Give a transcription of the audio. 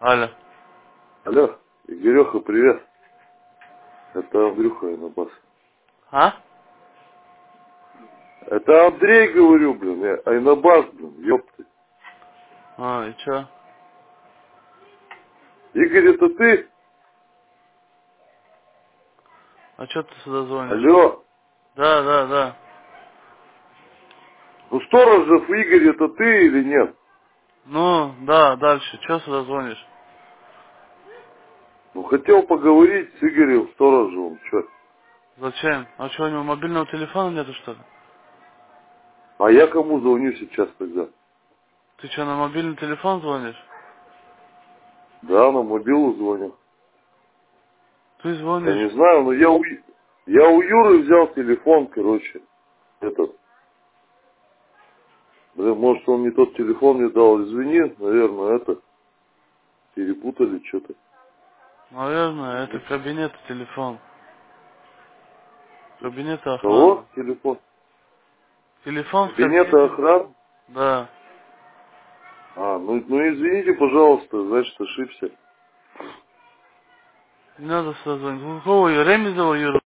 Алло. Алло, Игореха, привет. Это Андрюха Айнабас. А? Это Андрей, говорю, блин, я Айнабас, блин, ёпты. А, и чё? Игорь, это ты? А чё ты сюда звонишь? Алло, Да. ну Сторожев Игорь, это ты или нет? Ну, да, дальше. Чё сюда звонишь? Ну хотел поговорить с Игорем Сторожевым, чё? Зачем? А чё, у него мобильного телефона нету, что ли? А я кому звоню сейчас тогда? Ты чё, на мобильный телефон звонишь? Да, на мобилу звоню. Ты Я не звонишь. знаю, но я у Юры взял телефон, короче, этот. Блин, может он не тот телефон мне дал, извини, наверное, это, перепутали что-то. Наверное, это кабинет телефон. Кабинет охраны. Кого? Телефон? Телефон в Кабинета кабинете. охраны? Да. Ну извините, пожалуйста, значит, ошибся. Не надо сюда звонить. Какого Ремезова Юра?